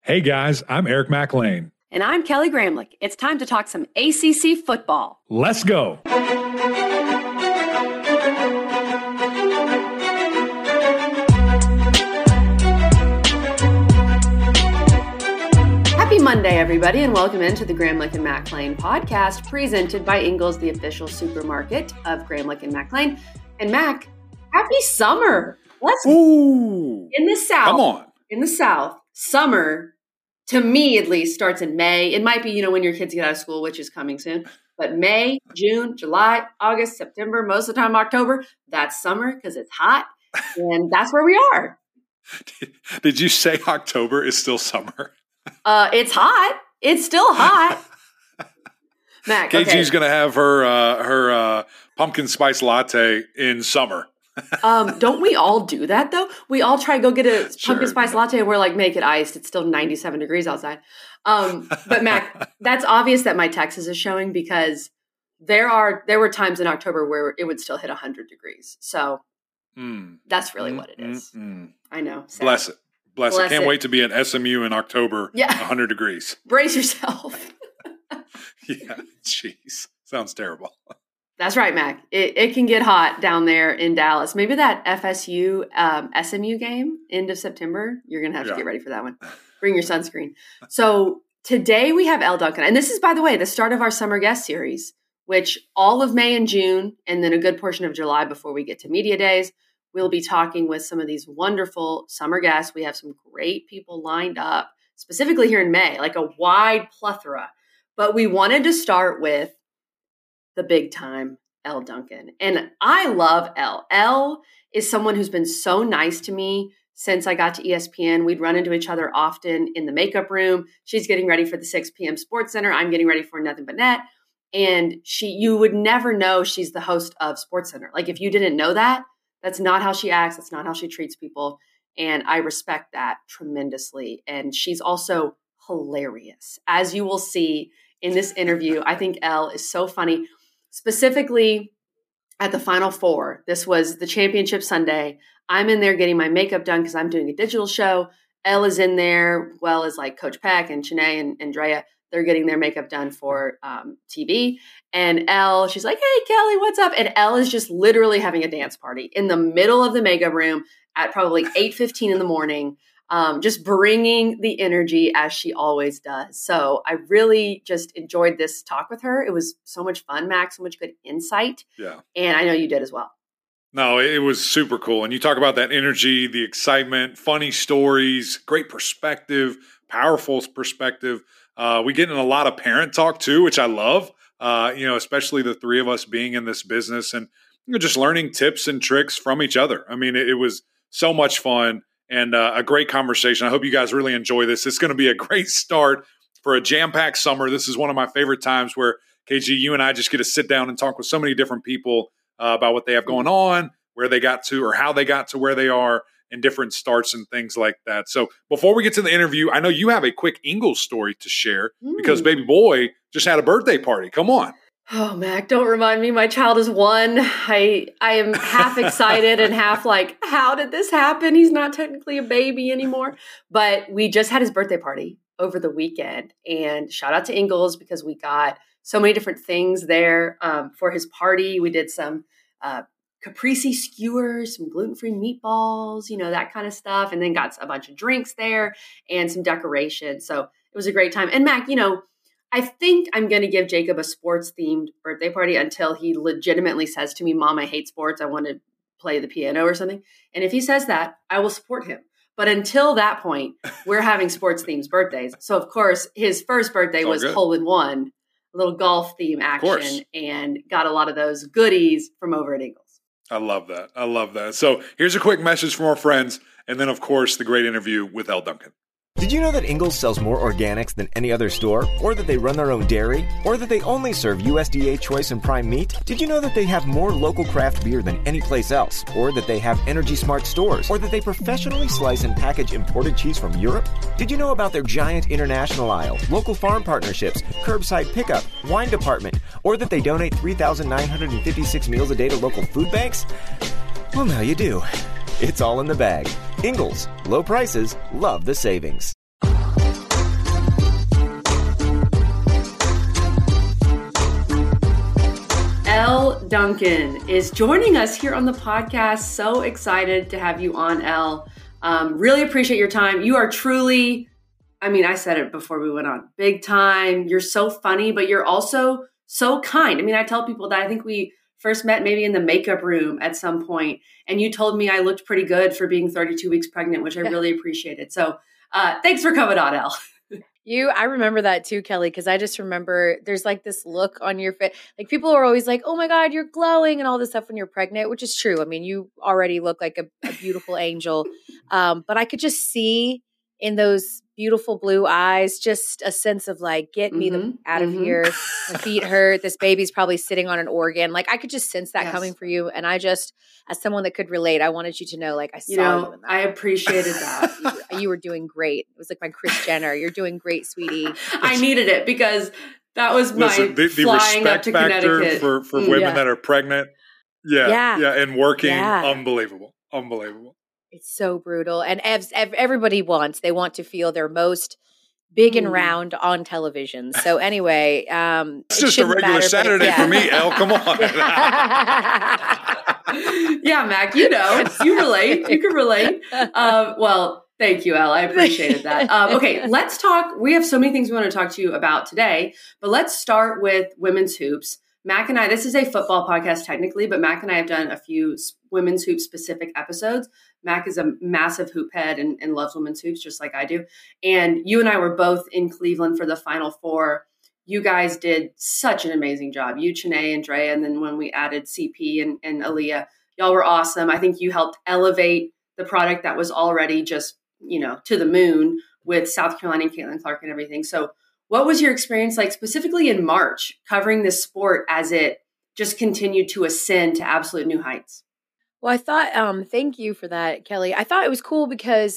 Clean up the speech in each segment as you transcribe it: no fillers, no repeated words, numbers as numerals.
Hey guys, I'm Eric McLean. And I'm Kelly Gramlich. It's time to talk some ACC football. Let's go. Happy Monday, everybody, and welcome into the Gramlich and McLean podcast, presented by Ingles, the official supermarket of Gramlich and McLean. And Mac, happy summer. Let's Ooh. In the South. Come on. In the South, summer, to me at least, starts in May. It might be, when your kids get out of school, which is coming soon. But May, June, July, August, September, most of the time October, that's summer because it's hot. And that's where we are. Did you say October is still summer? It's hot. It's still hot. Mac, KG's going to have her pumpkin spice latte in summer. Don't we all do that, though? We all try to go get a pumpkin spice latte and we're like, make it iced. It's still 97 degrees outside. But Mac, that's obvious that my Texas is showing because there were times in October where it would still hit 100 degrees. So that's really what it is. I know. Sad. Bless it. Bless it. Can't wait to be at SMU in October, 100 degrees. Brace yourself. Yeah, jeez. Sounds terrible. That's right, Mac. It can get hot down there in Dallas. Maybe that FSU SMU game, end of September, you're going to have to get ready for that one. Bring your sunscreen. So today we have Elle Duncan. And this is, by the way, the start of our summer guest series, which all of May and June, and then a good portion of July before we get to media days, we'll be talking with some of these wonderful summer guests. We have some great people lined up, specifically here in May, like a wide plethora. But we wanted to start with the big time Elle Duncan. And I love Elle. Elle is someone who's been so nice to me since I got to ESPN. We'd run into each other often in the makeup room. She's getting ready for the 6 p.m. Sports Center. I'm getting ready for Nothing But Net. And you would never know she's the host of Sports Center. Like if you didn't know that, that's not how she acts. That's not how she treats people. And I respect that tremendously. And she's also hilarious. As you will see in this interview, I think Elle is so funny. Specifically at the Final Four, this was the championship Sunday. I'm in there getting my makeup done because I'm doing a digital show. Elle is in there, well as like Coach Peck and Shanae and Andrea. They're getting their makeup done for TV. And Elle, she's like, hey, Kelly, what's up? And Elle is just literally having a dance party in the middle of the makeup room at probably 8:15 in the morning. Just bringing the energy as she always does. So I really just enjoyed this talk with her. It was so much fun, Max, so much good insight. Yeah. And I know you did as well. No, it was super cool. And you talk about that energy, the excitement, funny stories, great perspective, powerful perspective. We get in a lot of parent talk too, which I love, especially the three of us being in this business and just learning tips and tricks from each other. I mean, it was so much fun. And a great conversation. I hope you guys really enjoy this. It's going to be a great start for a jam-packed summer. This is one of my favorite times where, KG, you and I just get to sit down and talk with so many different people about what they have going on, where they got to or how they got to where they are, and different starts and things like that. So before we get to the interview, I know you have a quick Ingles story to share because baby boy just had a birthday party. Come on. Oh, Mac, don't remind me. My child is 1. I am half excited and half like, how did this happen? He's not technically a baby anymore. But we just had his birthday party over the weekend. And shout out to Ingles because we got so many different things there for his party. We did some caprese skewers, some gluten-free meatballs, that kind of stuff. And then got a bunch of drinks there and some decorations. So it was a great time. And Mac, I think I'm going to give Jacob a sports-themed birthday party until he legitimately says to me, Mom, I hate sports. I want to play the piano or something. And if he says that, I will support him. But until that point, we're having sports-themed birthdays. So, of course, his first birthday was hole-in-one, a little golf theme action, and got a lot of those goodies from over at Ingles. I love that. So here's a quick message from our friends. And then, of course, the great interview with Elle Duncan. Did you know that Ingles sells more organics than any other store? Or that they run their own dairy? Or that they only serve USDA choice and prime meat? Did you know that they have more local craft beer than any place else? Or that they have Energy Smart stores? Or that they professionally slice and package imported cheese from Europe? Did you know about their giant international aisle, local farm partnerships, curbside pickup, wine department? Or that they donate 3,956 meals a day to local food banks? Well, now you do. It's all in the bag. Ingles. Low prices. Love the savings. Duncan is joining us here on the podcast. So excited to have you on, Elle. Really appreciate your time. You are truly, I said it before we went on, big time. You're so funny, but you're also so kind. I tell people that I think we first met maybe in the makeup room at some point, and you told me I looked pretty good for being 32 weeks pregnant, which I really appreciated. So thanks for coming on, Elle. I remember that too, Kelly, because I just remember there's like this look on your face. Like people are always like, oh my God, you're glowing and all this stuff when you're pregnant, which is true. You already look like a beautiful angel. But I could just see in those beautiful blue eyes, just a sense of like, get me out of here. My feet hurt. This baby's probably sitting on an organ. Like I could just sense that coming for you. And I just, as someone that could relate, I wanted you to know, like I saw you in that. I appreciated that. You were doing great. It was like my Kris Jenner. You're doing great, sweetie. I needed it because that was my flying up to Connecticut. for women that are pregnant. Yeah. And working. Unbelievable. It's so brutal. And everybody they want to feel their most big and round on television. So anyway, it's just a regular Saturday for me, Elle. Come on. Yeah, Mac, you relate. You can relate. Well, thank you, Elle. I appreciated that. Okay, let's talk. We have so many things we want to talk to you about today, but let's start with women's hoops. Mac and I, this is a football podcast technically, but Mac and I have done a few women's hoop specific episodes. Mac is a massive hoop head and loves women's hoops just like I do. And you and I were both in Cleveland for the Final Four. You guys did such an amazing job. You, Chanae, and Drea, and then when we added CP and Aaliyah, y'all were awesome. I think you helped elevate the product that was already just, to the moon with South Carolina and Caitlin Clark and everything. So what was your experience like specifically in March covering this sport as it just continued to ascend to absolute new heights? Well, I thought, thank you for that, Kelly. I thought it was cool because,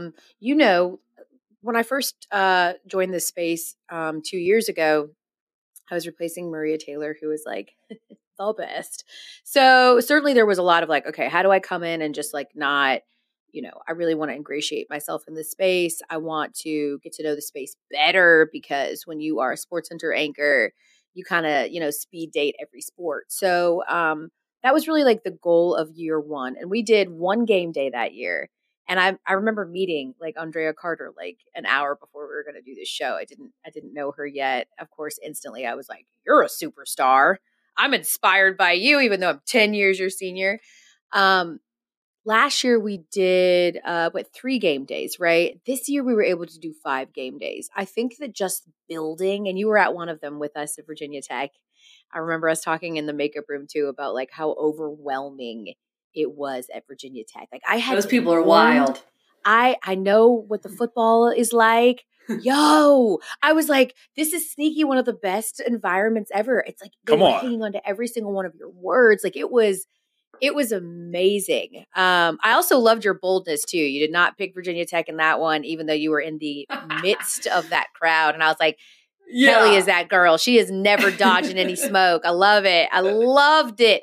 when I first joined this space 2 years ago, I was replacing Maria Taylor, who was like the best. So certainly there was a lot of like, okay, how do I come in and just like not, I really want to ingratiate myself in this space. I want to get to know the space better because when you are a SportsCenter anchor, you kind of, speed date every sport. So that was really like the goal of year one. And we did one game day that year. And I remember meeting like Andrea Carter like an hour before we were going to do this show. I didn't know her yet. Of course, instantly I was like, you're a superstar. I'm inspired by you, even though I'm 10 years your senior. Last year we did 3 game days, right? This year we were able to do 5 game days. I think that just building, and you were at one of them with us at Virginia Tech. I remember us talking in the makeup room too about like how overwhelming it was at Virginia Tech. Like I had those people are wild. I know what the football is like. Yo, I was like, this is sneaky one of the best environments ever. It's like they were hanging on to every single one of your words. Like it was amazing. I also loved your boldness too. You did not pick Virginia Tech in that one, even though you were in the midst of that crowd. And I was like, Kelly is that girl. She is never dodging any smoke. I love it. I loved it.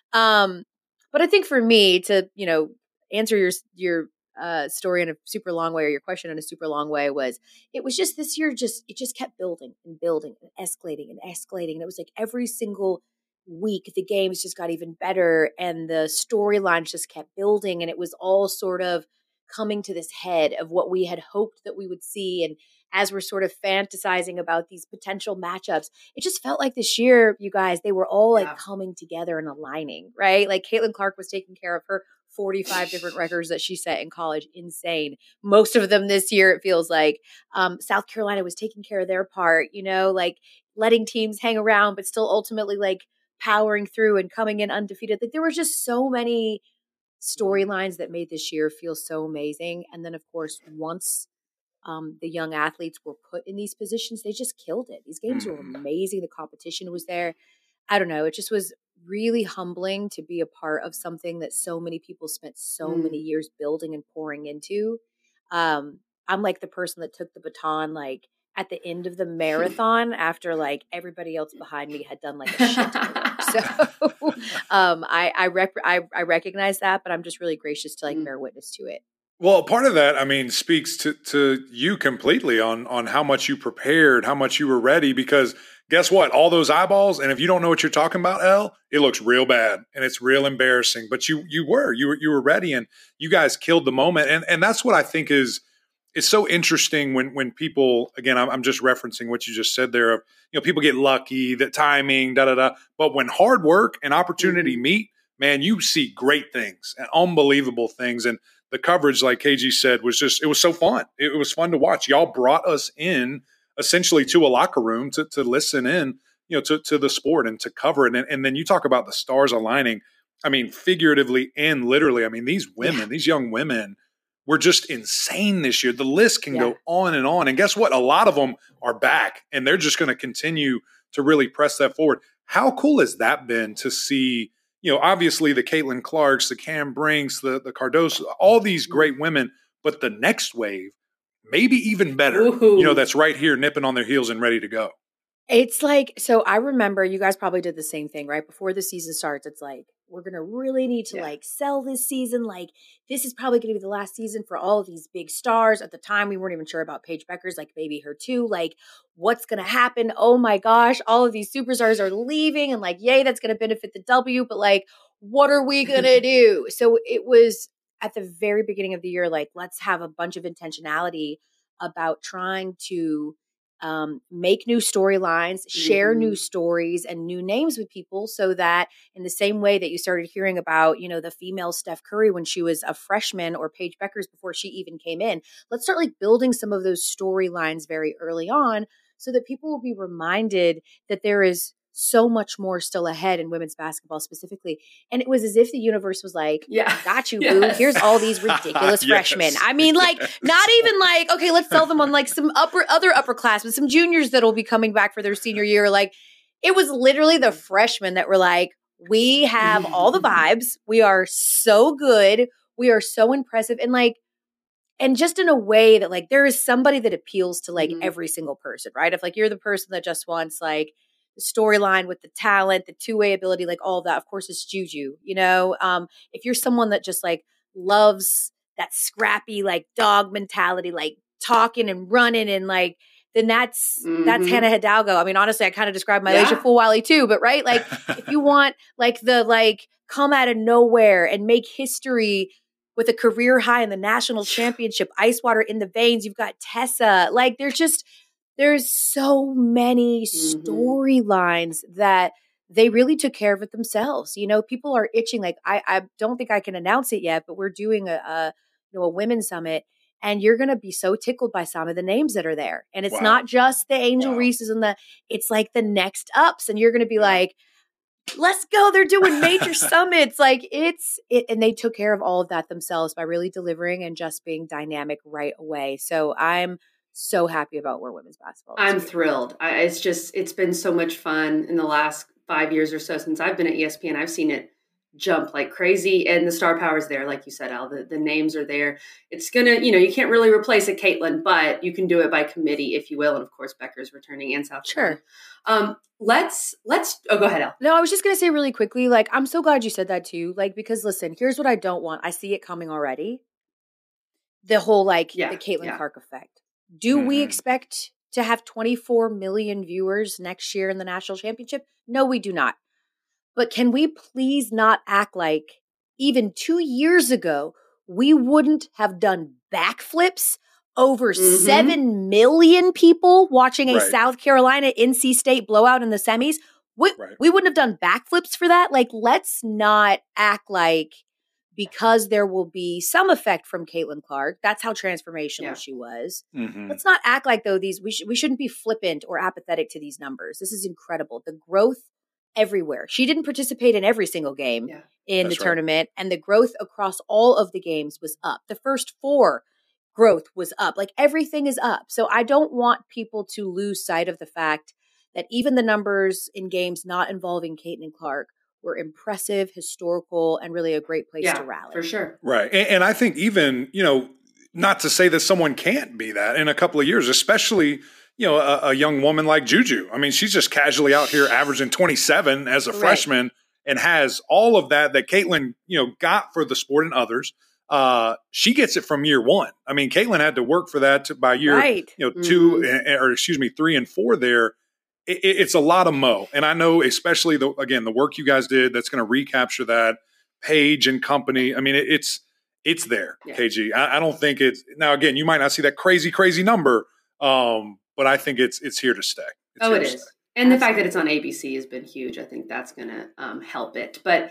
But I think for me to, answer your story in a super long way, or your question in a super long way, it was just this year, it just kept building and building and escalating and escalating. And it was like every single week, the games just got even better and the storylines just kept building. And it was all sort of coming to this head of what we had hoped that we would see. And as we're sort of fantasizing about these potential matchups, it just felt like this year, you guys, they were all like coming together and aligning, right? Like Caitlin Clark was taking care of her 45 different records that she set in college. Insane. Most of them this year, it feels like. South Carolina was taking care of their part, like letting teams hang around, but still ultimately like powering through and coming in undefeated. Like there were just so many storylines that made this year feel so amazing. And then of course, once the young athletes were put in these positions, they just killed it. These games were amazing. The competition was there. I don't know. It just was really humbling to be a part of something that so many people spent so many years building and pouring into. I'm like the person that took the baton, like at the end of the marathon after like everybody else behind me had done like a shit ton of work. So I recognize that, but I'm just really gracious to like bear witness to it. Well, part of that, speaks to you completely on how much you prepared, how much you were ready, because guess what? All those eyeballs, and if you don't know what you're talking about, Elle, it looks real bad and it's real embarrassing. But you were ready, and you guys killed the moment. And that's what I think is it's so interesting when people, again, I'm just referencing what you just said there of, people get lucky, the timing, But when hard work and opportunity meet, man, you see great things and unbelievable things. And the coverage, like KG said, it was so fun. It was fun to watch. Y'all brought us in essentially to a locker room to listen in, to the sport and to cover it. And then you talk about the stars aligning. I mean, figuratively and literally. I mean, these women, these young women were just insane this year. The list can go on. And guess what? A lot of them are back, and they're just going to continue to really press that forward. How cool has that been to see, obviously the Caitlin Clarks, the Cam Brinks, the Cardoso, all these great women, but the next wave, maybe even better, that's right here nipping on their heels and ready to go. It's like, so I remember you guys probably did the same thing, right? Before the season starts, it's like, we're going to really need to sell this season. Like, this is probably going to be the last season for all of these big stars. At the time, we weren't even sure about Paige Bueckers, like maybe her too. Like, what's going to happen? Oh my gosh, all of these superstars are leaving, and like, yay, that's going to benefit the W, but like, what are we going to do? So it was at the very beginning of the year, like, let's have a bunch of intentionality about trying to make new storylines, share new stories and new names with people, so that in the same way that you started hearing about, the female Steph Curry when she was a freshman, or Paige Bueckers before she even came in, let's start like building some of those storylines very early on, so that people will be reminded that there is so much more still ahead in women's basketball specifically. And it was as if the universe was like, got you, boo. Here's all these ridiculous freshmen. I mean, like, not even like, okay, let's sell them on like some other upperclassmen, some juniors that'll be coming back for their senior year. Like, it was literally the freshmen that were like, we have all the vibes. We are so good. We are so impressive. And like, and just in a way that like, there is somebody that appeals to like every single person, right? If like, you're the person that just wants like, the storyline with the talent, the two-way ability, like all of that, of course, it's Juju, if you're someone that just like loves that scrappy, like dog mentality, like talking and running and like, then that's Hannah Hidalgo. I mean, honestly, I kind of describe my A'ja Fulwiley too, but right. Like if you want like the, like come out of nowhere and make history with a career high in the national championship, ice water in the veins, you've got Tessa, like there's so many storylines that they really took care of it themselves. People are itching. Like, I don't think I can announce it yet, but we're doing a women's summit, and you're going to be so tickled by some of the names that are there. And it's not just the Angel Reese's and it's like the next ups. And you're going to be like, let's go. They're doing major summits. Like and they took care of all of that themselves by really delivering and just being dynamic right away. So I'm so happy about where women's basketball is. I'm thrilled. It's been so much fun in the last 5 years or so since I've been at ESPN. I've seen it jump like crazy, and the star power is there. Like you said, Al, the names are there. It's going to, you can't really replace a Caitlin, but you can do it by committee, if you will. And of course, Bueckers returning and South Carolina. Let's go ahead, Al. No, I was just going to say really quickly, like, I'm so glad you said that too. Like, because listen, here's what I don't want. I see it coming already. The whole, the Caitlin Clark effect. Do we expect to have 24 million viewers next year in the national championship? No, we do not. But can we please not act like even 2 years ago, we wouldn't have done backflips over 7 million people watching a South Carolina NC State blowout in the semis? We wouldn't have done backflips for that. Like, let's not act like because there will be some effect from Caitlin Clark. That's how transformational she was. Let's not act like, though, we shouldn't be flippant or apathetic to these numbers. This is incredible. The growth everywhere. She didn't participate in every single game in the tournament, and the growth across all of the games was up. The first 4 growth was up. Like, everything is up. So I don't want people to lose sight of the fact that even the numbers in games not involving Caitlin Clark were impressive, historical, and really a great place to rally. For sure. Right. And I think even, not to say that someone can't be that in a couple of years, especially, a young woman like Juju. I mean, she's just casually out here averaging 27 as a freshman and has all of that Caitlin, got for the sport and others. She gets it from year one. I mean, Caitlin had to work for that by year, 3 and 4 there. it's a lot of Mo. And I know, especially the work you guys did, that's going to recapture that Paige and company. I mean, it's there, KG. I don't think it's now. Again, you might not see that crazy number, but I think it's here to stay. It is. And the fact that it's on ABC has been huge. I think that's going to help it. But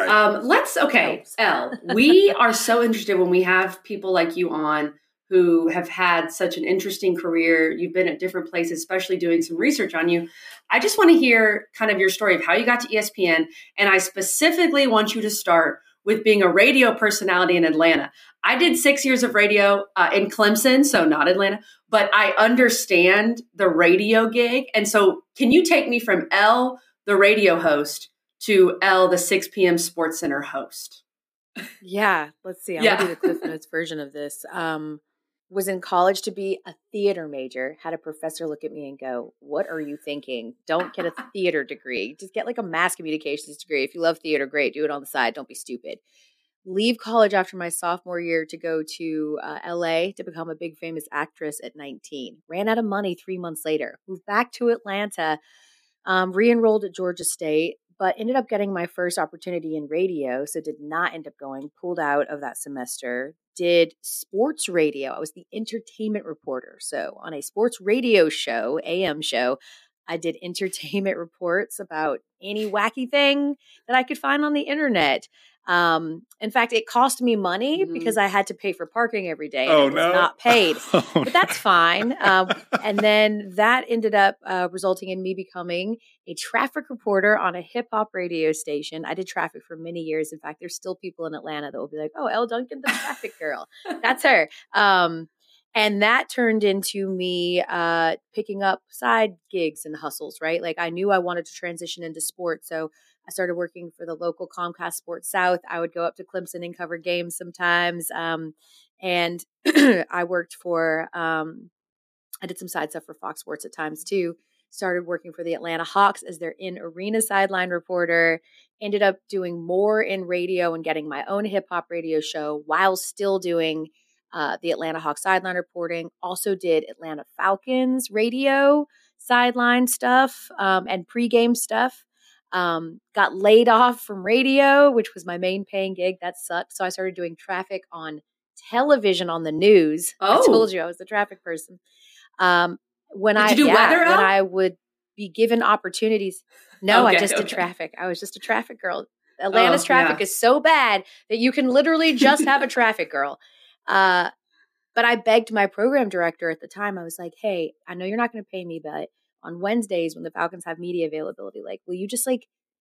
Elle, we are so interested when we have people like you on who have had such an interesting career. You've been at different places, especially doing some research on you. I just want to hear kind of your story of how you got to ESPN. And I specifically want you to start with being a radio personality in Atlanta. I did 6 years of radio in Clemson, so not Atlanta, but I understand the radio gig. And so can you take me from Elle, the radio host, to Elle, the 6 p.m. Sports Center host? Yeah, let's see. I'm going to do the Cliff Notes version of this. Was in college to be a theater major, had a professor look at me and go, "What are you thinking? Don't get a theater degree. Just get like a mass communications degree. If you love theater, great. Do it on the side. Don't be stupid." Leave college after my sophomore year to go to LA to become a big famous actress at 19. Ran out of money 3 months later. Moved back to Atlanta, re-enrolled at Georgia State, but ended up getting my first opportunity in radio, so did not end up going, pulled out of that semester, did sports radio. I was the entertainment reporter. So on a sports radio show, AM show, I did entertainment reports about any wacky thing that I could find on the internet. In fact, it cost me money because I had to pay for parking every day. And it was not paid, but that's fine. And then that ended up resulting in me becoming a traffic reporter on a hip hop radio station. I did traffic for many years. In fact, there's still people in Atlanta that will be like, "Oh, Elle Duncan, the traffic girl." That's her. And that turned into me picking up side gigs and hustles, right? Like I knew I wanted to transition into sports. So I started working for the local Comcast Sports South. I would go up to Clemson and cover games sometimes. And I worked for, I did some side stuff for Fox Sports at times too. Started working for the Atlanta Hawks as their in-arena sideline reporter. Ended up doing more in radio and getting my own hip hop radio show while still doing the Atlanta Hawks sideline reporting. Also did Atlanta Falcons radio sideline stuff and pregame stuff. Got laid off from radio, which was my main paying gig. That sucked. So I started doing traffic on television on the news. I told you I was the traffic person. When I would be given opportunities. No, I just did traffic. I was just a traffic girl. Atlanta's traffic is so bad that you can literally just have a traffic girl. But I begged my program director at the time. I was like, "Hey, I know you're not going to pay me, but on Wednesdays when the Falcons have media availability, like, will you just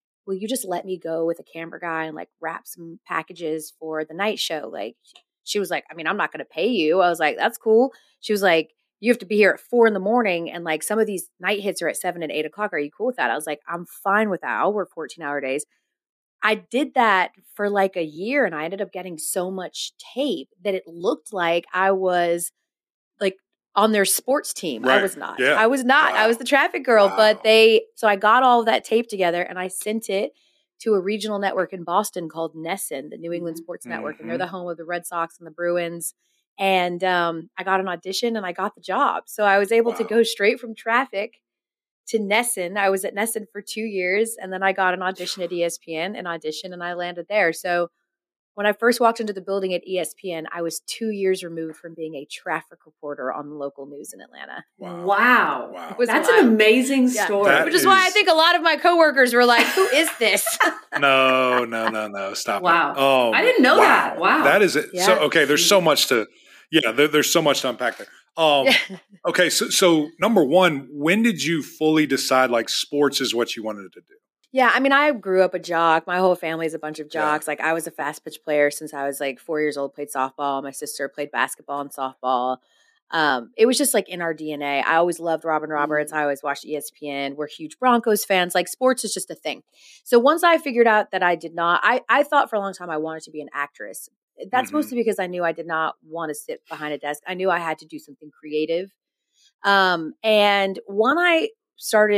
let me go with a camera guy and like wrap some packages for the night show?" Like, she was like, "I mean, I'm not going to pay you." I was like, "That's cool." She was like, "You have to be here at 4 a.m. and like some of these night hits are at 7 and 8 o'clock. Are you cool with that?" I was like, "I'm fine with that. I'll work 14-hour days." I did that for like a year and I ended up getting so much tape that it looked like I was like on their sports team. Right. I was not. Yeah. I was not. Wow. I was the traffic girl, but so I got all of that tape together and I sent it to a regional network in Boston called NESN, the New England Sports Network. And they're the home of the Red Sox and the Bruins. And I got an audition and I got the job. So I was able to go straight from traffic to NESN. I was at NESN for 2 years and then I got an audition at ESPN and I landed there. So when I first walked into the building at ESPN, I was 2 years removed from being a traffic reporter on the local news in Atlanta. Wow. That's an amazing story. Which is why I think a lot of my coworkers were like, "Who is this?" No. Stop it. Wow. Oh, I didn't know that. Wow. That is it. Yeah. So, okay, there's so much to there's so much to unpack there. Okay, so number one, when did you fully decide like sports is what you wanted to do? Yeah, I mean, I grew up a jock. My whole family is a bunch of jocks. Yeah. Like I was a fast pitch player since I was like 4 years old, played softball. My sister played basketball and softball. It was just like in our DNA. I always loved Robin Roberts. I always watched ESPN. We're huge Broncos fans. Like sports is just a thing. So once I figured out that I did not, I thought for a long time I wanted to be an actress. That's mostly because I knew I did not want to sit behind a desk. I knew I had to do something creative. And when I started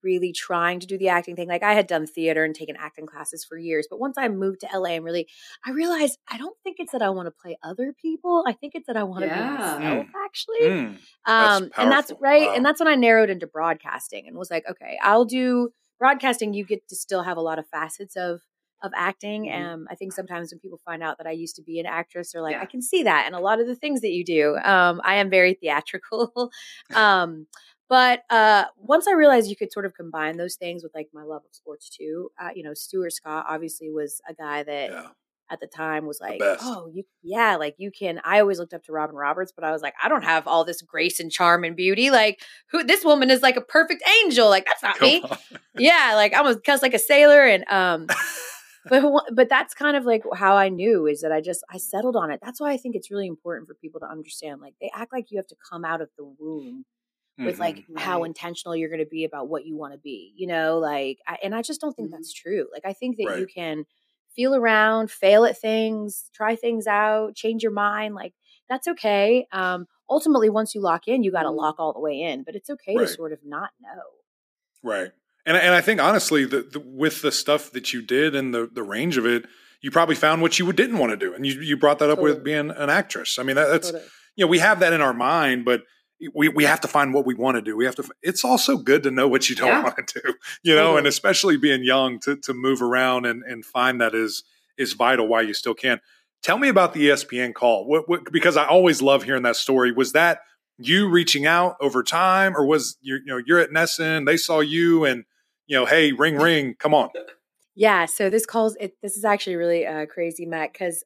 really trying to do the acting thing. Like I had done theater and taken acting classes for years, but once I moved to LA and I realized I don't think it's that I want to play other people. I think it's that I want to be myself actually. And that's right. Wow. And that's when I narrowed into broadcasting and was like, okay, I'll do broadcasting. You get to still have a lot of facets of acting. And I think sometimes when people find out that I used to be an actress, they're like, I can see that. And a lot of the things that you do, I am very theatrical. But once I realized you could sort of combine those things with like my love of sports too, Stuart Scott obviously was a guy that at the time was like, you can. I always looked up to Robin Roberts, but I was like, I don't have all this grace and charm and beauty. Like, this woman is like a perfect angel. Like, that's not me. Yeah, like I'm a cuss like a sailor, and but that's kind of like how I knew is that I settled on it. That's why I think it's really important for people to understand. Like, they act like you have to come out of the womb with like how intentional you're going to be about what you want to be, and I just don't think that's true. Like, I think that you can feel around, fail at things, try things out, change your mind. Like, that's okay. Ultimately, once you lock in, you got to lock all the way in, but it's okay to sort of not know. Right. And I think honestly, with the stuff that you did and the range of it, you probably found what you didn't want to do. And you brought that up with being an actress. I mean, that's, we have that in our mind, but we have to find what we want to do. It's also good to know what you don't want to do, and especially being young to move around and find that is vital while you still can. Tell me about the ESPN call. Because I always love hearing that story. Was that you reaching out over time, or was you're at NESN, they saw you and, hey, ring, come on. Yeah. So this is actually really crazy, Matt, because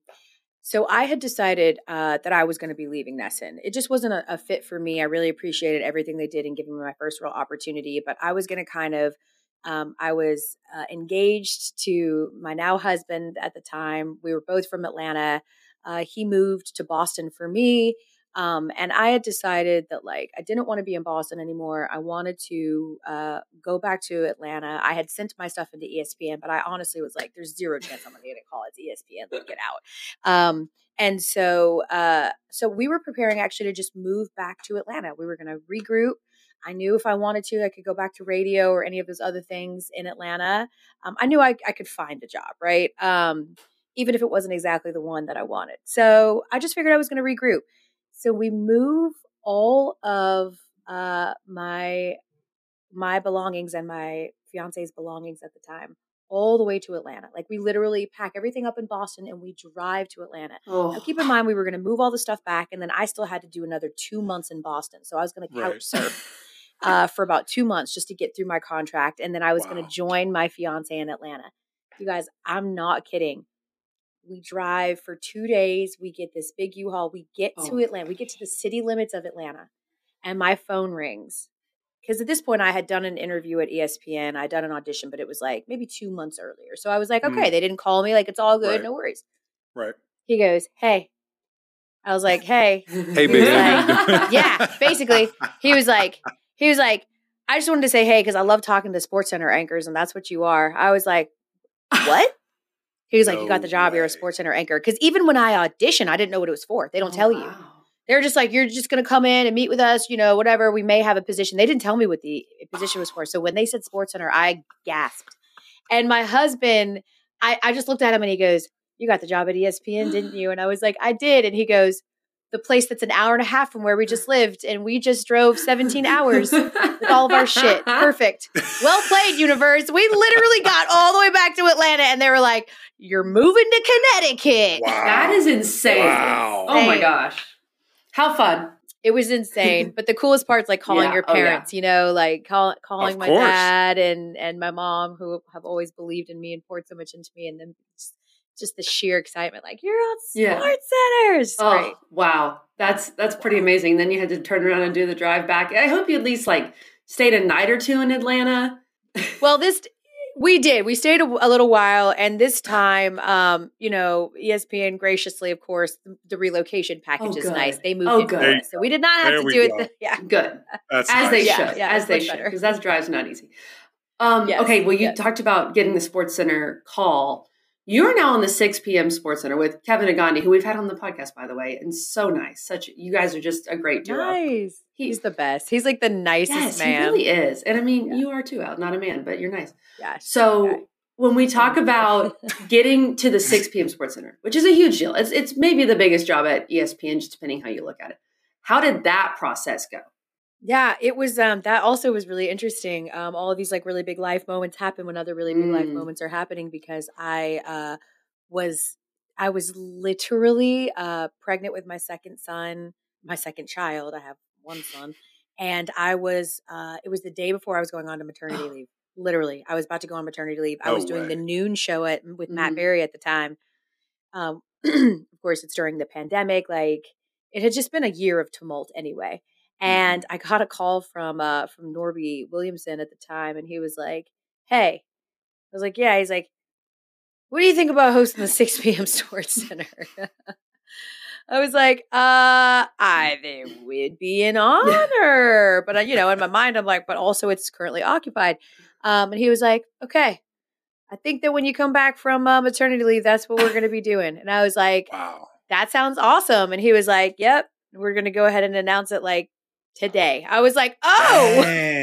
so I had decided that I was going to be leaving NESN. It just wasn't a fit for me. I really appreciated everything they did in giving me my first real opportunity, but I was going to kind of, I was engaged to my now husband at the time. We were both from Atlanta. He moved to Boston for me. And I had decided that like, I didn't want to be in Boston anymore. I wanted to go back to Atlanta. I had sent my stuff into ESPN, but I honestly was like, there's zero chance I'm going to get a call. It's ESPN. Like, get out. And so we were preparing actually to just move back to Atlanta. We were going to regroup. I knew if I wanted to, I could go back to radio or any of those other things in Atlanta. I knew I could find a job, right? Even if it wasn't exactly the one that I wanted. So I just figured I was going to regroup. So we move all of my belongings and my fiance's belongings at the time all the way to Atlanta. Like, we literally pack everything up in Boston and we drive to Atlanta. Now, keep in mind, we were going to move all the stuff back, and then I still had to do another 2 months in Boston. So I was going to couch surf for about 2 months just to get through my contract, and then I was going to join my fiance in Atlanta. You guys, I'm not kidding. We drive for 2 days. We get this big U-Haul. We get to Atlanta. We get to the city limits of Atlanta, and my phone rings. Because at this point, I had done an interview at ESPN. I'd done an audition, but it was like maybe 2 months earlier. So I was like, okay, they didn't call me. Like, it's all good. No worries. Right. He goes, hey. I was like, hey. Hey, baby. Yeah, basically. He was like, I just wanted to say hey because I love talking to SportsCenter anchors, and that's what you are. I was like, what? He was like, you got the job. You're a SportsCenter anchor. Because even when I auditioned, I didn't know what it was for. They don't tell you. They're just like, you're just going to come in and meet with us, whatever. We may have a position. They didn't tell me what the position was for. So when they said SportsCenter, I gasped. And my husband, I just looked at him and he goes, you got the job at ESPN, didn't you? And I was like, I did. And he goes, the place that's an hour and a half from where we just lived. And we just drove 17 hours with all of our shit. Perfect. Well played, universe. We literally got all the way back to Atlanta and they were like, you're moving to Connecticut. Wow. That is insane. Wow. Oh my gosh. How fun. It was insane. But the coolest part's like calling your parents, like calling my dad and my mom, who have always believed in me and poured so much into me. And then just the sheer excitement, like, you're on SportsCenter. Oh, great. Wow. That's pretty amazing. Then you had to turn around and do the drive back. I hope you at least like stayed a night or two in Atlanta. Well, we did. We stayed a little while. And this time, ESPN graciously, of course, the relocation package is nice. They moved it for us. So we did not have to do it. Good. That's as nice. they should. As they should. Because that drive's not easy. Okay. Well, you talked about getting the SportsCenter call. You're now on the 6 p.m. SportsCenter with Kevin Agandi, who we've had on the podcast, by the way, and so nice. You guys are just a great duo. Nice. He's the best. He's like the nicest man. He really is. And I mean, you are too, Al. Not a man, but you're nice. Yeah. So when we talk about getting to the 6 p.m. Sports Center, which is a huge deal, it's maybe the biggest job at ESPN, just depending how you look at it. How did that process go? Yeah, it was, that also was really interesting. All of these like really big life moments happen when other really big life moments are happening, because I was literally pregnant with my second child. I have one son. And it was the day before I was going on to maternity leave. Literally, I was about to go on maternity leave. I was doing the noon show with Matt Berry at the time. Of course, it's during the pandemic. Like, it had just been a year of tumult anyway. And I got a call from Norby Williamson at the time, and he was like, "Hey," I was like, "Yeah." He's like, "What do you think about hosting the 6 p.m. Sports Center?" I was like, I think it would be an honor. But, in my mind, I'm like, but also it's currently occupied. And he was like, okay, I think that when you come back from maternity leave, that's what we're going to be doing. And I was like, wow, that sounds awesome. And he was like, yep, we're going to go ahead and announce it like today. I was like, oh.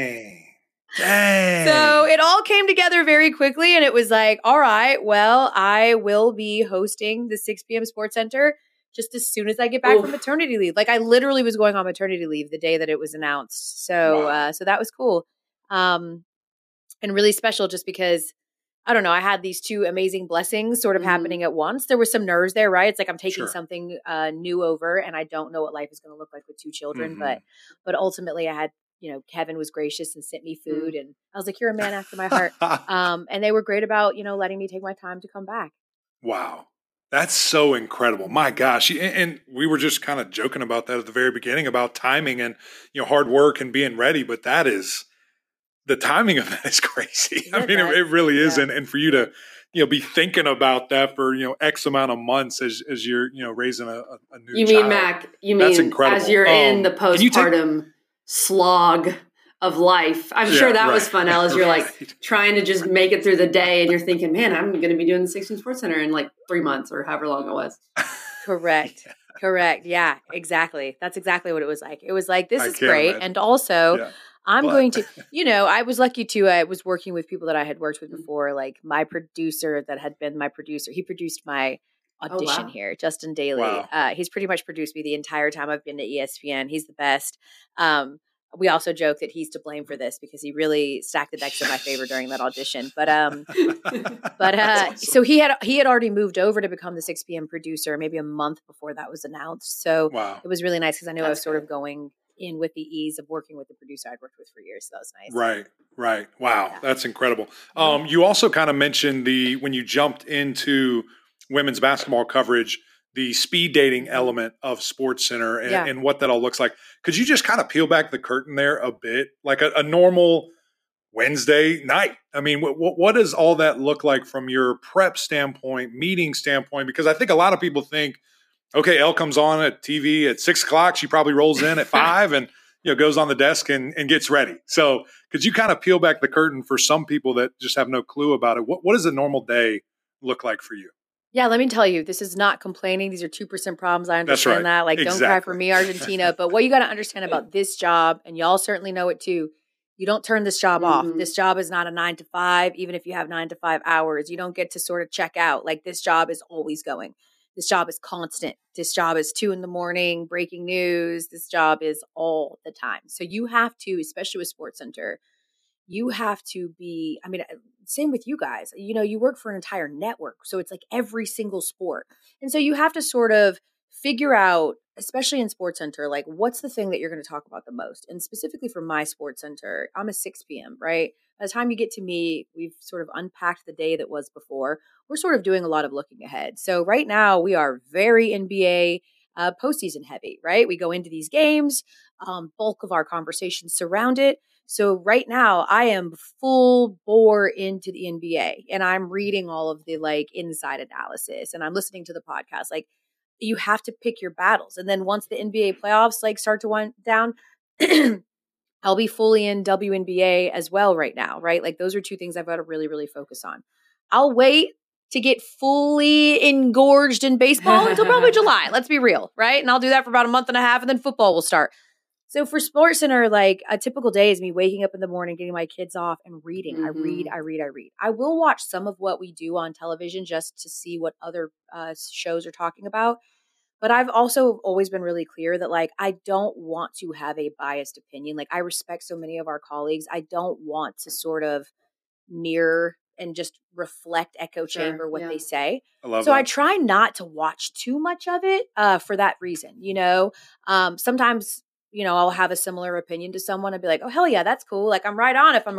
Dang. So it all came together very quickly. And it was like, all right, well, I will be hosting the 6 p.m. Sports Center just as soon as I get back from maternity leave. Like, I literally was going on maternity leave the day that it was announced. So, so that was cool. And really special just because, I don't know, I had these two amazing blessings sort of happening at once. There was some nerves there, right? It's like I'm taking something new over, and I don't know what life is going to look like with two children. But ultimately I had, Kevin was gracious and sent me food, and I was like, you're a man after my heart. And they were great about, letting me take my time to come back. Wow. That's so incredible. My gosh. And we were just kind of joking about that at the very beginning about timing and, hard work and being ready. But the timing of that is crazy. I mean, it really is. Yeah. And for you to, be thinking about that for, X amount of months as you're, raising a new child. You mean, Mac, that's incredible. As you're in the postpartum slog of life. I'm sure that was fun, Al, as you're like trying to just make it through the day, and you're thinking, man, I'm going to be doing the 6 p.m. Sports Center in like 3 months or however long it was. Correct. Yeah, exactly. That's exactly what it was like. It was like, this is great. Imagine. And also I'm going to, I was lucky too. I was working with people that I had worked with before, like my producer that had been my producer. He produced my audition here, Justin Daly. Wow. He's pretty much produced me the entire time I've been to ESPN. He's the best. We also joke that he's to blame for this because he really stacked the decks in my favor during that audition. But awesome. So he had already moved over to become the 6 p.m. producer maybe a month before that was announced. So it was really nice because I knew I was sort of going in with the ease of working with the producer I'd worked with for years. So that was nice. Right. Wow. Yeah. That's incredible. You also kind of mentioned when you jumped into women's basketball coverage, the speed dating element of SportsCenter and what that all looks like. Could you just kind of peel back the curtain there a bit? Like a normal Wednesday night. I mean, what does all that look like from your prep standpoint, meeting standpoint? Because I think a lot of people think, okay, Elle comes on at TV at 6 o'clock. She probably rolls in at 5 and goes on the desk and gets ready. So could you kind of peel back the curtain for some people that just have no clue about it? What does a normal day look like for you? Yeah, let me tell you, this is not complaining. These are 2% problems. I understand that. Like, don't cry for me, Argentina. But what you got to understand about this job, and y'all certainly know it too, you don't turn this job off. This job is not a 9 to 5, even if you have 9 to 5 hours. You don't get to sort of check out. Like, this job is always going. This job is constant. This job is 2 a.m, breaking news. This job is all the time. So you have to, especially with SportsCenter, you have to be, I mean, same with you guys, you work for an entire network. So it's like every single sport. And so you have to sort of figure out, especially in SportsCenter, like what's the thing that you're going to talk about the most? And specifically for my SportsCenter, I'm a 6 p.m., right? By the time you get to me, we've sort of unpacked the day that was before. We're sort of doing a lot of looking ahead. So right now we are very NBA postseason heavy, right? We go into these games, bulk of our conversations surround it. So right now I am full bore into the NBA, and I'm reading all of the like inside analysis, and I'm listening to the podcast. Like, you have to pick your battles. And then once the NBA playoffs like start to wind down, I'll be fully in WNBA as well right now, right? Like, those are two things I've got to really, really focus on. I'll wait to get fully engorged in baseball until probably July. Let's be real, right? And I'll do that for about a month and a half, and then football will start. So for SportsCenter, like a typical day is me waking up in the morning, getting my kids off and reading. I read. I will watch some of what we do on television just to see what other shows are talking about. But I've also always been really clear that like, I don't want to have a biased opinion. Like I respect so many of our colleagues. I don't want to sort of mirror and just reflect echo chamber what they say. I try not to watch too much of it for that reason. Sometimes, I'll have a similar opinion to someone and be like, oh, hell yeah, that's cool. Like I'm right on if I'm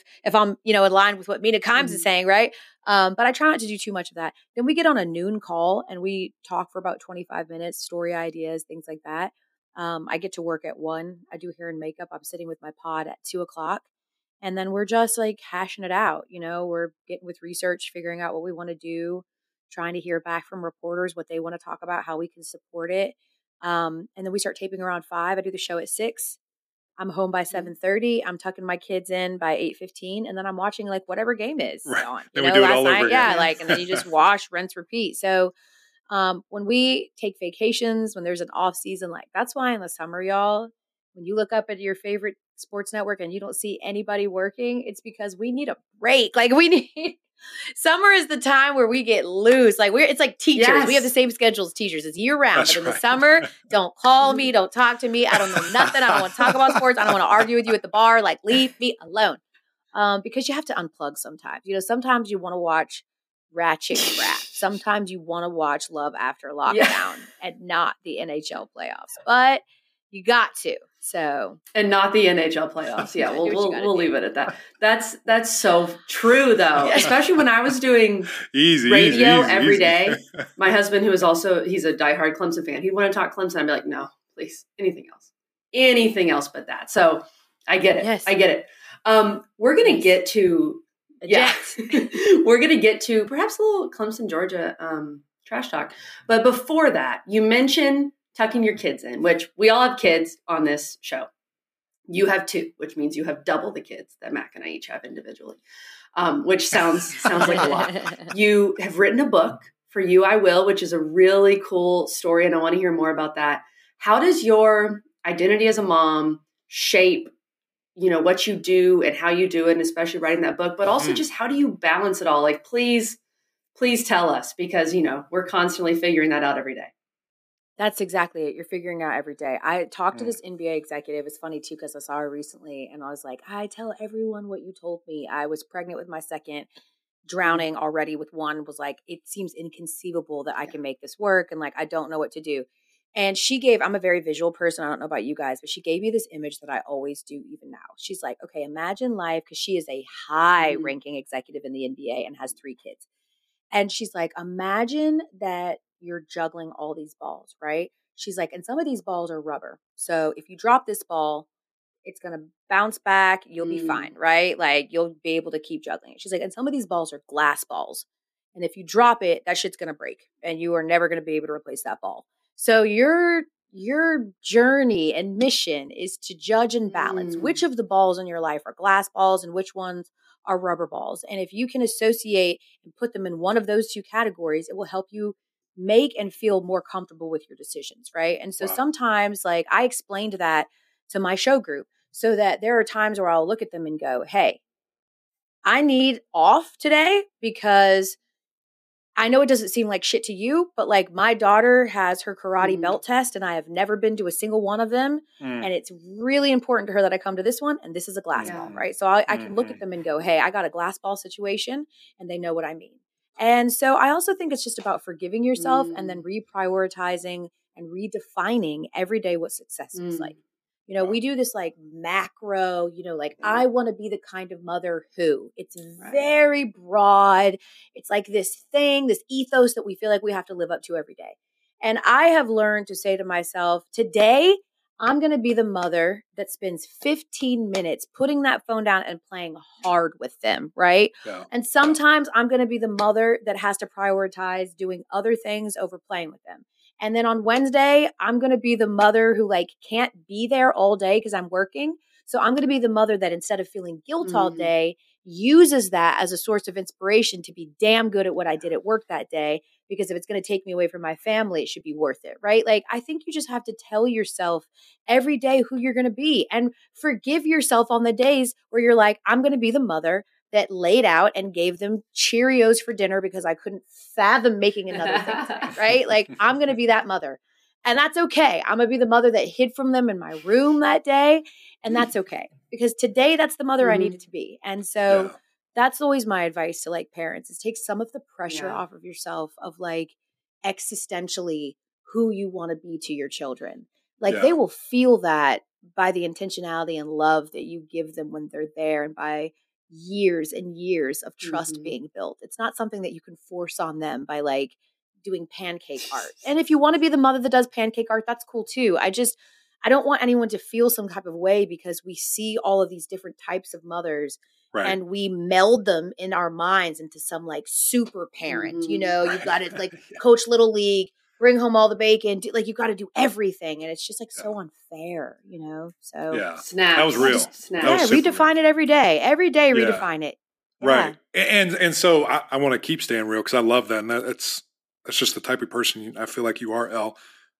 aligned with what Mina Kimes is saying, right? But I try not to do too much of that. Then we get on a noon call and we talk for about 25 minutes, story ideas, things like that. I get to work at 1:00. I do hair and makeup. I'm sitting with my pod at 2:00. And then we're just like hashing it out. We're getting with research, figuring out what we want to do, trying to hear back from reporters, what they want to talk about, how we can support it. And then we start taping around 5:00. I do the show at 6:00. I'm home by 7:30. I'm tucking my kids in by 8:15. And then I'm watching like whatever game is on. Then we do it all over again. Yeah, and then you just wash, rinse, repeat. So when we take vacations, when there's an off season, like that's why in the summer, y'all, when you look up at your favorite sports network and you don't see anybody working, it's because we need a break. Like summer is the time where we get loose. Like it's like teachers. Yes. We have the same schedule as teachers. It's year round. But in the summer, don't call me. Don't talk to me. I don't know nothing. I don't want to talk about sports. I don't want to argue with you at the bar. Like leave me alone. Because you have to unplug sometimes. Sometimes you want to watch ratchet crap. Sometimes you want to watch Love After Lockdown and not the NHL playoffs. But you got to. And not the NHL playoffs. Yeah, we'll leave it at that. That's so true though. Especially when I was doing radio every day. My husband, he's a diehard Clemson fan. He'd want to talk Clemson. I'd be like, no, please, anything else but that. So I get it. Yes. I get it. We're gonna get to we're gonna get to perhaps a little Clemson, Georgia trash talk. But before that, you mentioned tucking your kids in, which we all have kids on this show. You have 2, which means you have double the kids that Mac and I each have individually, which sounds like a lot. You have written a book, For You I Will, which is a really cool story, and I want to hear more about that. How does your identity as a mom shape, what you do and how you do it, and especially writing that book, but also just how do you balance it all? Like, please tell us, because, we're constantly figuring that out every day. That's exactly it. You're figuring out every day. I talked to this NBA executive. It's funny too, because I saw her recently and I was like, I tell everyone what you told me. I was pregnant with my second, drowning already with one, was like, it seems inconceivable that I can make this work. And like, I don't know what to do. And I'm a very visual person. I don't know about you guys, but she gave me this image that I always do even now. She's like, okay, imagine life, because she is a high ranking executive in the NBA and has 3 kids. And she's like, imagine that you're juggling all these balls, right? She's like, and some of these balls are rubber. So if you drop this ball, it's going to bounce back. You'll be fine, right? Like you'll be able to keep juggling it. She's like, and some of these balls are glass balls. And if you drop it, that shit's going to break and you are never going to be able to replace that ball. So your journey and mission is to judge and balance which of the balls in your life are glass balls and which ones are rubber balls. And if you can associate and put them in one of those 2 categories, it will help you make and feel more comfortable with your decisions, right? And so sometimes, like, I explained that to my show group so that there are times where I'll look at them and go, hey, I need off today because I know it doesn't seem like shit to you, but like my daughter has her karate belt test and I have never been to a single one of them. And it's really important to her that I come to this one. And this is a glass ball, right? So I can look at them and go, hey, I got a glass ball situation, and they know what I mean. And so I also think it's just about forgiving yourself and then reprioritizing and redefining every day what success looks like. We do this like macro, like I want to be the kind of mother who. It's very broad. It's like this thing, this ethos that we feel like we have to live up to every day. And I have learned to say to myself, today, I'm going to be the mother that spends 15 minutes putting that phone down and playing hard with them, right? Yeah. And sometimes I'm going to be the mother that has to prioritize doing other things over playing with them. And then on Wednesday, I'm going to be the mother who like can't be there all day because I'm working. So I'm going to be the mother that instead of feeling guilt all day, uses that as a source of inspiration to be damn good at what I did at work that day, because if it's going to take me away from my family, it should be worth it, right? Like, I think you just have to tell yourself every day who you're going to be and forgive yourself on the days where you're like, I'm going to be the mother that laid out and gave them Cheerios for dinner because I couldn't fathom making another thing today, right? Like, I'm going to be that mother. And that's okay. I'm going to be the mother that hid from them in my room that day. And that's okay. Because today, that's the mother I needed to be. And so that's always my advice to like parents is take some of the pressure off of yourself of like existentially who you want to be to your children. Like they will feel that by the intentionality and love that you give them when they're there and by years and years of trust being built. It's not something that you can force on them by like doing pancake art. And if you want to be the mother that does pancake art, that's cool too. I don't want anyone to feel some type of way because we see all of these different types of mothers and we meld them in our minds into some like super parent, you know, you've got to like coach little league, bring home all the bacon, like you've got to do everything. And it's just like so unfair, you know? So Snaps. That was real. Redefine it every day. Every day, redefine it. Right. And so I want to keep staying real because I love that. And that's just the type of person I feel like you are, Elle.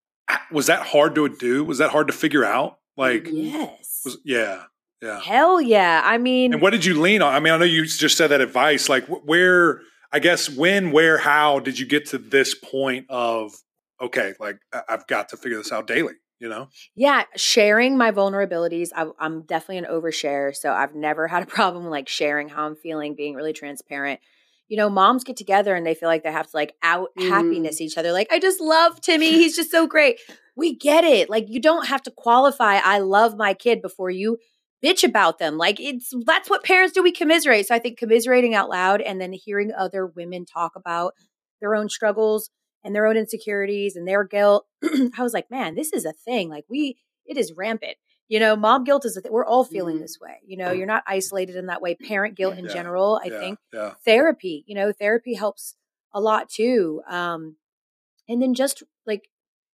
Was that hard to do? Was that hard to figure out? Like, yes. Yeah. Hell yeah. I mean. And what did you lean on? I mean, I know you just said that advice. Like where, I guess, when, where, how did you get to this point of, okay, like I've got to figure this out daily, you know? Yeah. Sharing my vulnerabilities. I'm definitely an overshare. So I've never had a problem like sharing how I'm feeling, being really transparent. You know, moms get together and they feel like they have to like out happiness each other. Like, I just love Timmy. He's just so great. We get it. Like, you don't have to qualify, I love my kid before you bitch about them. Like, that's what parents do. We commiserate. So I think commiserating out loud and then hearing other women talk about their own struggles and their own insecurities and their guilt. I was like, man, this is a thing. Like it is rampant. You know, mom guilt is we're all feeling this way. You know, you're not isolated in that way. Parent guilt in general, I think. Therapy, you know, therapy helps a lot too. And then just like,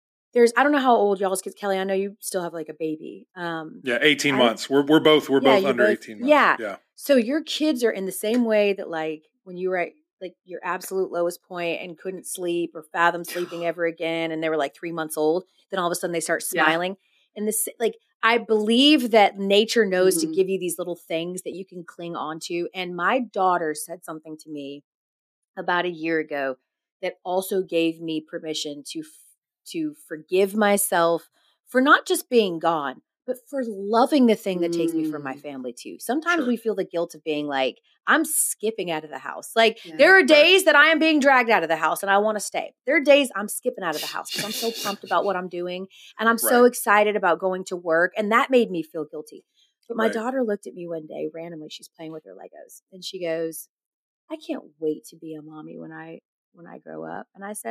I don't know how old y'all's kids, Kelly, I know you still have like a baby. 18 months. We're both under 18 months. Yeah. So your kids are in the same way that like when you were at like your absolute lowest point and couldn't sleep or fathom sleeping ever again. And they were like 3 months old. Then all of a sudden they start smiling. And this, like, I believe that nature knows to give you these little things that you can cling on to. And my daughter said something to me about a year ago that also gave me permission to forgive myself for not just being gone, but for loving the thing that takes me from my family too. Sometimes we feel the guilt of being like, I'm skipping out of the house. Like there are days that I am being dragged out of the house and I want to stay. There are days I'm skipping out of the house because I'm so pumped about what I'm doing and I'm so excited about going to work. And that made me feel guilty. But my daughter looked at me one day randomly. She's playing with her Legos and she goes, I can't wait to be a mommy when I grow up. And I said,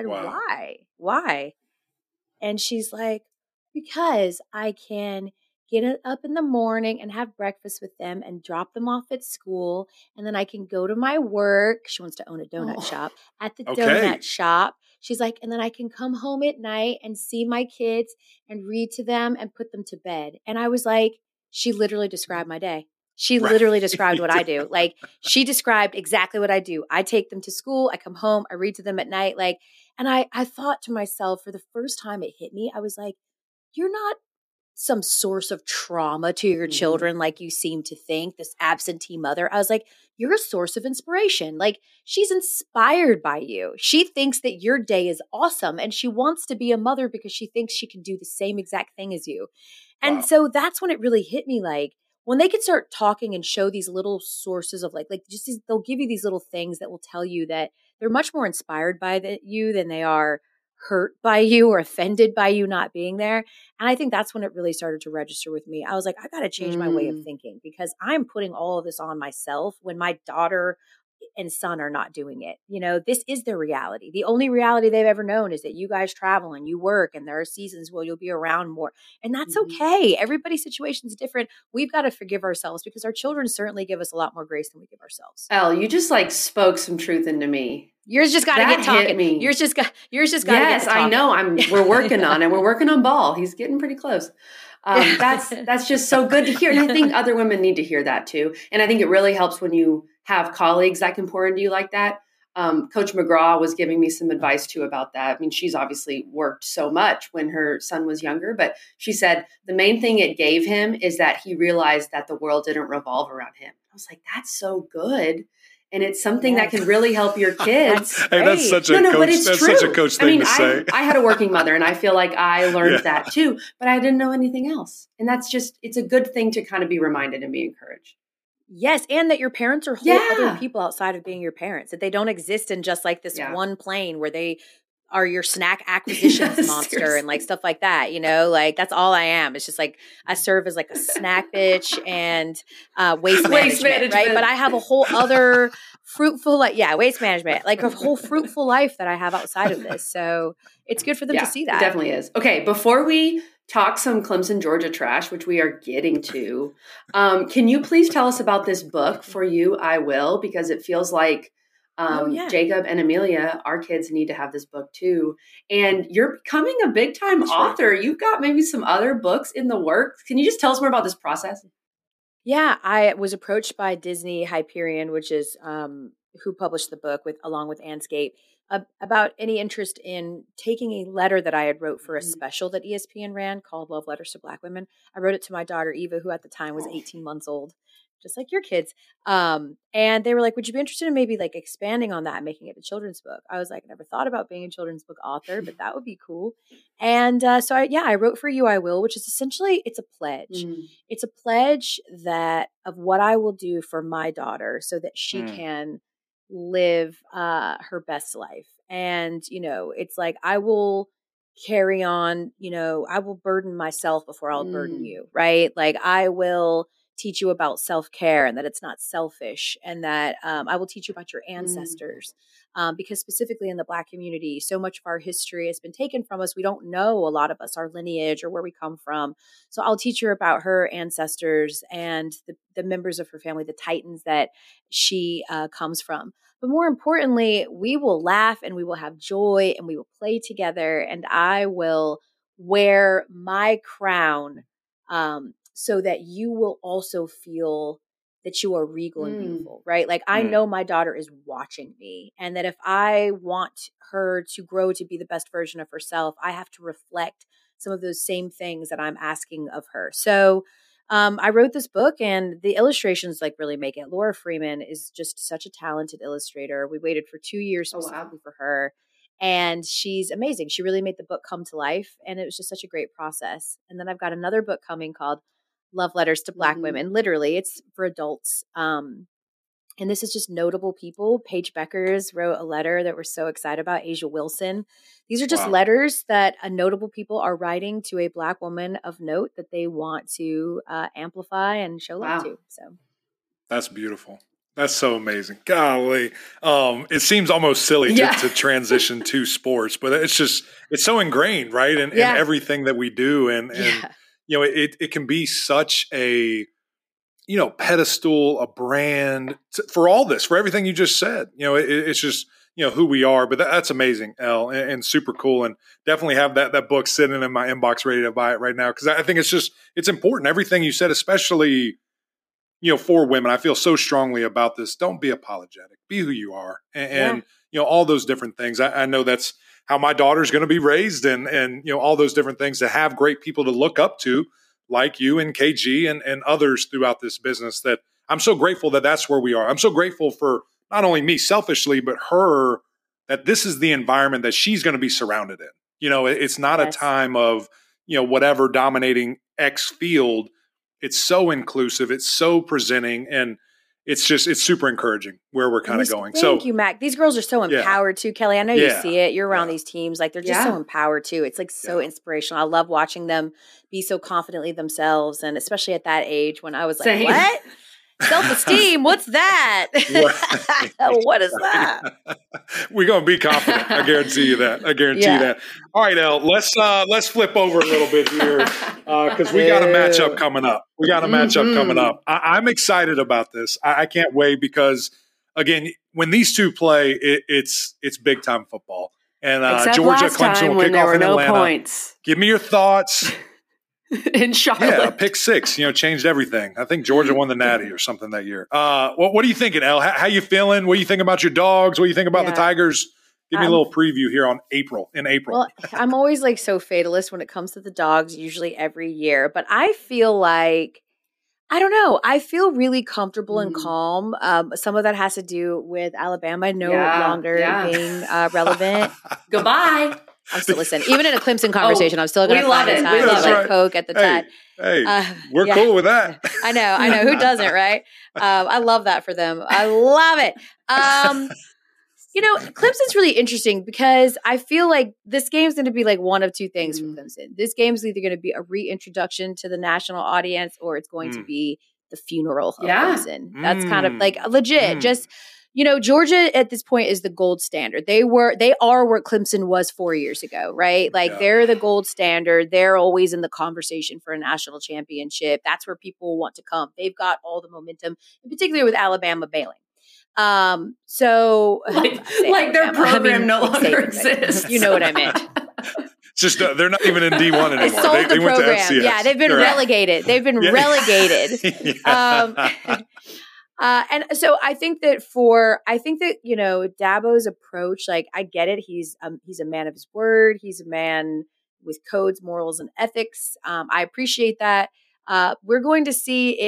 Why? And she's like, because I can get up in the morning and have breakfast with them and drop them off at school. And then I can go to my work. She wants to own a donut shop. At the donut shop, she's like, and then I can come home at night and see my kids and read to them and put them to bed. And I was like, she literally described my day. She literally described what I do. Like she described exactly what I do. I take them to school. I come home. I read to them at night. Like, and I thought to myself for the first time it hit me, I was like, you're not some source of trauma to your children like you seem to think, this absentee mother. I was like, you're a source of inspiration. Like she's inspired by you. She thinks that your day is awesome and she wants to be a mother because she thinks she can do the same exact thing as you. And so that's when it really hit me, like when they can start talking and show these little sources of like just these, they'll give you these little things that will tell you that they're much more inspired by you than they are hurt by you or offended by you not being there. And I think that's when it really started to register with me. I was like, I got to change my way of thinking because I'm putting all of this on myself when my daughter and son are not doing it. You know, this is their reality. The only reality they've ever known is that you guys travel and you work and there are seasons where you'll be around more. And that's okay. Everybody's situation is different. We've got to forgive ourselves because our children certainly give us a lot more grace than we give ourselves. Elle, you just like spoke some truth into me. Yours just got to get talking. Me. Yours just got to get talking. Yes, I know. We're working on it. We're working on Ball. He's getting pretty close. That's just so good to hear. And I think other women need to hear that too. And I think it really helps when you have colleagues that can pour into you like that. Coach McGraw was giving me some advice too about that. I mean, she's obviously worked so much when her son was younger, but she said the main thing it gave him is that he realized that the world didn't revolve around him. I was like, that's so good. And it's something that can really help your kids. That's such a coach thing to say. I had a working mother, and I feel like I learned that too, but I didn't know anything else. And that's just, it's a good thing to kind of be reminded and be encouraged. Yes, and that your parents are whole other people outside of being your parents, that they don't exist in just like this one plane where they are your snack acquisitions monster seriously. And like stuff like that, like that's all I am. It's just like I serve as like a snack bitch and waste management, right? But I have a whole other fruitful, waste management, like a whole fruitful life that I have outside of this. So it's good for them to see that. It definitely is. Okay, before we talk some Clemson, Georgia trash, which we are getting to, can you please tell us about this book, For You, I Will, because it feels like Jacob and Amelia, our kids, need to have this book too. And you're becoming a big time author. Right. You've got maybe some other books in the works. Can you just tell us more about this process? Yeah, I was approached by Disney Hyperion, which is who published the book along with Anscape, about any interest in taking a letter that I had wrote for a special that ESPN ran called Love Letters to Black Women. I wrote it to my daughter, Eva, who at the time was 18 months old. Just like your kids. And they were like, would you be interested in maybe like expanding on that and making it a children's book? I was like, I never thought about being a children's book author, but that would be cool. And so I wrote For You, I Will, which is essentially, it's a pledge. It's a pledge of what I will do for my daughter so that she can live her best life. And, it's like, I will carry on, I will burden myself before I'll burden you, right? Like I will teach you about self-care and that it's not selfish, and that I will teach you about your ancestors because specifically in the Black community, so much of our history has been taken from us. We don't know, a lot of us, our lineage or where we come from. So I'll teach her about her ancestors and the members of her family, the Titans that she comes from. But more importantly, we will laugh and we will have joy and we will play together, and I will wear my crown so that you will also feel that you are regal and beautiful, right? Like I know my daughter is watching me, and that if I want her to grow to be the best version of herself, I have to reflect some of those same things that I'm asking of her. So I wrote this book, and the illustrations like really make it. Laura Freeman is just such a talented illustrator. We waited for 2 years specifically for her. And she's amazing. She really made the book come to life, and it was just such a great process. And then I've got another book coming called Love Letters to Black Women. Literally, it's for adults. And this is just notable people. Paige Beckers wrote a letter that we're so excited about. Asia Wilson. These are just letters that notable people are writing to a Black woman of note that they want to amplify and show love to. So that's beautiful. That's so amazing. Golly. It seems almost silly to transition to sports, but it's so ingrained, right? In everything that we do. And it can be such a, pedestal, a brand for all this, for everything you just said. It's just, who we are. But that's amazing, Elle, and super cool. And definitely have that book sitting in my inbox ready to buy it right now. Because I think it's important. Everything you said, especially for women, I feel so strongly about this. Don't be apologetic. Be who you are. And all those different things. I know that's how my daughter's going to be raised, and all those different things, to have great people to look up to, like you and KG and others throughout this business. That I'm so grateful that that's where we are. I'm so grateful for not only me selfishly, but her, that this is the environment that she's going to be surrounded in. It's not a time of, whatever dominating X field. It's so inclusive. It's so presenting, and it's super encouraging where we're kind of going. Thank you, Mac. These girls are so empowered too, Kelly. I know you see it. You're around these teams. Like they're just so empowered too. It's like so inspirational. I love watching them be so confidently themselves. And especially at that age when I was like, what? Self-esteem? What's that? What is that? We're going to be confident. I guarantee you that. That. All right, Elle, let's flip over a little bit here because we got a matchup coming up. I'm excited about this. I can't wait because, again, when these two play, it's big time football. And Georgia, Clemson will kick off in Atlanta. Points. Give me your thoughts. in Charlotte. Yeah, pick 6, changed everything. I think Georgia won the Natty or something that year. What are you thinking, Elle? How you feeling? What do you think about your dogs? What do you think about the Tigers? Give me a little preview here in April. Well, I'm always like so fatalist when it comes to the dogs, usually every year. But I feel like, I don't know, I feel really comfortable and calm. Some of that has to do with Alabama no longer being relevant. Goodbye. I'm still listening. Even in a Clemson conversation, I'm still going to find time to like Coke at the time. Hey, we're cool with that. I know. Who doesn't, right? I love that for them. I love it. Clemson's really interesting because I feel like this game's going to be like one of two things for Clemson. This game's either going to be a reintroduction to the national audience or it's going to be the funeral of Clemson. That's kind of like legit. Just, Georgia at this point is the gold standard. They are where Clemson was 4 years ago, right? Like they're the gold standard. They're always in the conversation for a national championship. That's where people want to come. They've got all the momentum, in particular with Alabama bailing. So like their program no longer exists. You know what I meant. It's just they're not even in D1 anymore. They sold the program. Yeah, they've been relegated. They've been relegated. And so I think that Dabo's approach, like I get it. He's a man of his word. He's a man with codes, morals, and ethics. I appreciate that. We're going to see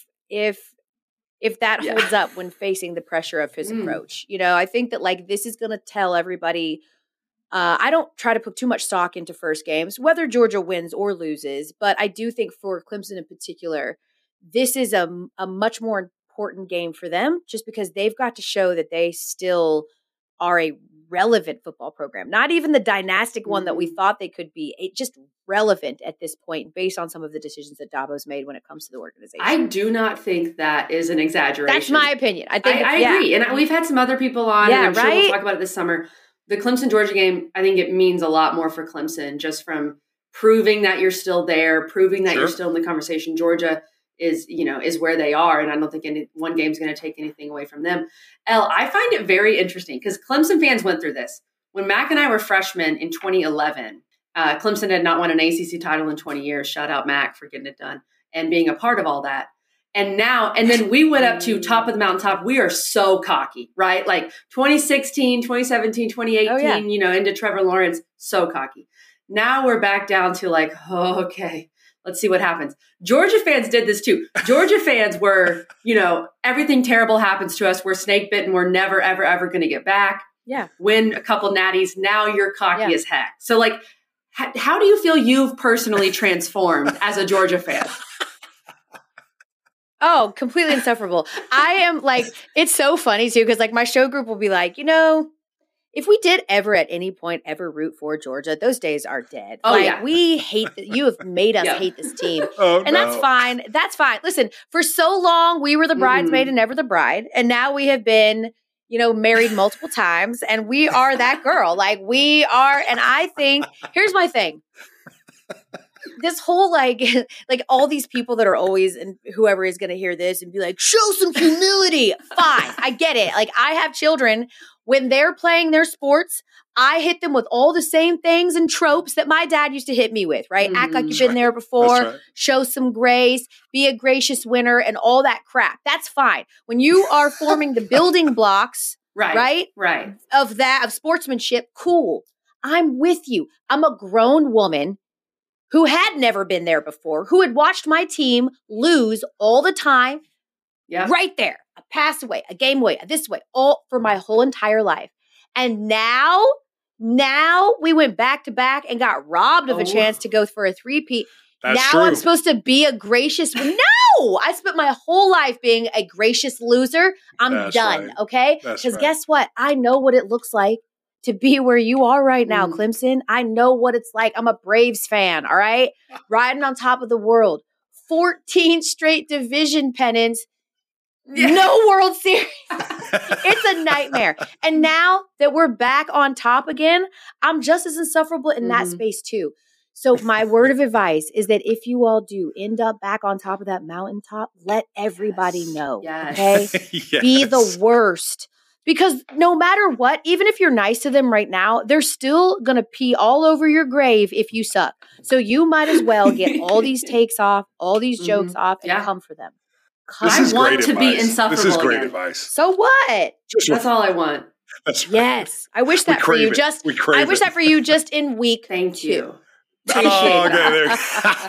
if that holds up when facing the pressure of his approach. I think that like this is going to tell everybody. I don't try to put too much stock into first games, whether Georgia wins or loses. But I do think for Clemson in particular, this is a much more important game for them just because they've got to show that they still are a relevant football program. Not even the dynastic one that we thought they could be, just relevant at this point based on some of the decisions that Dabo's made when it comes to the organization. I do not think that is an exaggeration. That's my opinion. I think I agree. And we've had some other people on, and I'm sure we'll talk about it this summer. The Clemson-Georgia game, I think it means a lot more for Clemson just from proving that you're still there, proving that you're still in the conversation. Georgia is where they are, and I don't think one game's going to take anything away from them. Elle, I find it very interesting because Clemson fans went through this. When Mac and I were freshmen in 2011, Clemson had not won an ACC title in 20 years. Shout out Mac for getting it done and being a part of all that. And then we went up to top of the mountaintop. We are so cocky, right? Like 2016, 2017, 2018, into Trevor Lawrence, so cocky. Now we're back down to like, okay, let's see what happens. Georgia fans did this too. Georgia fans were, everything terrible happens to us. We're snake bitten. We're never, ever, ever going to get back. Yeah. Win a couple natties. Now you're cocky as heck. So like, how do you feel you've personally transformed as a Georgia fan? Oh, completely insufferable. I am like, it's so funny too, because like my show group will be like, if we did ever at any point ever root for Georgia, those days are dead. We hate you have made us hate this team. That's fine. That's fine. Listen, for so long we were the bridesmaid and never the bride. And now we have been, married multiple times and we are that girl. Like we are. And I think, here's my thing. This whole like all these people that are always, and whoever is going to hear this and be like, show some humility. Fine. I get it. Like I have children. When they're playing their sports, I hit them with all the same things and tropes that my dad used to hit me with, right? Act like you've been there before, show some grace, be a gracious winner, and all that crap. That's fine. When you are forming the building blocks, right, of sportsmanship, cool. I'm with you. I'm a grown woman who had never been there before, who had watched my team lose all the time, right there. A pass away, a game away, this way, all for my whole entire life. And now we went back to back and got robbed of a chance to go for a three-peat. That's true. I'm supposed to be a gracious. No, I spent my whole life being a gracious loser. I'm done. Right. Okay. Because guess what? I know what it looks like to be where you are right now, Clemson. I know what it's like. I'm a Braves fan. All right. Riding on top of the world, 14 straight division pennants. No World Series. It's a nightmare. And now that we're back on top again, I'm just as insufferable in that space too. So my word of advice is that if you all do end up back on top of that mountaintop, let everybody know. Okay? Be the worst. Because no matter what, even if you're nice to them right now, they're still going to pee all over your grave if you suck. So you might as well get all these takes off, all these jokes off, and come for them. I want to be insufferable. This is great again. advice. So what? That's all I want. That's right. Yes. I wish that for you. I wish that for you just in week 2. Oh, okay, there.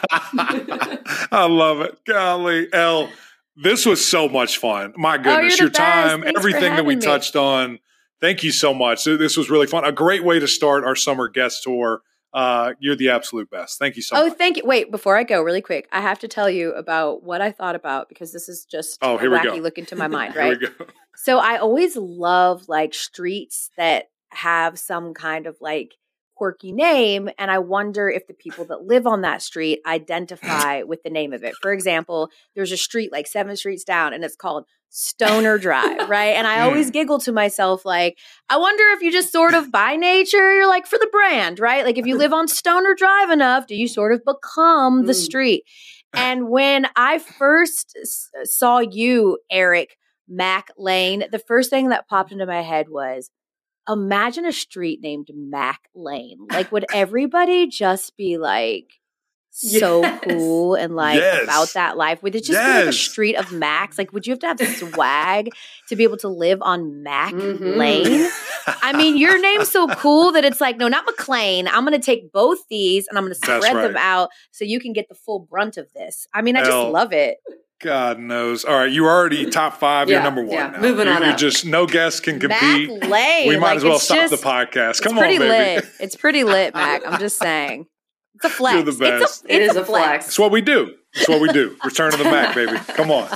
I love it. Golly, Elle, this was so much fun. My goodness, your time, everything that we touched on. Thank you so much. This was really fun. A great way to start our summer guest tour. You're the absolute best. Thank you so much. Oh, thank you. Wait, before I go really quick, I have to tell you about what I thought about, because this is just a wacky look into my mind, right? Here we go. So I always love like streets that have some kind of like quirky name, and I wonder if the people that live on that street identify with the name of it. For example, there's a street like 7 streets down and it's called Stoner Drive, right? And I always giggle to myself like, I wonder if you just sort of by nature, you're like for the brand, right? Like if you live on Stoner Drive enough, do you sort of become the street? And when I first saw you, Eric Mac Lane, the first thing that popped into my head was, imagine a street named Mac Lane. Like, would everybody just be like so cool and like about that life? Would it just be like a street of Macs? Like, would you have to have swag to be able to live on Mac Lane? I mean, your name's so cool that it's like, no, not McLean. I'm going to take both these and I'm going to spread them out so you can get the full brunt of this. I mean, I just love it. God knows. All right, you're already top 5. You're number 1 now. Moving on up. Just no guest can compete. Mac Lane. We might as well stop the podcast. Come on, baby. Lit. It's pretty lit, Mac. I'm just saying. It's a flex. You're the best. It is a flex. It's what we do. It's what we do. Return to the Mac, baby. Come on.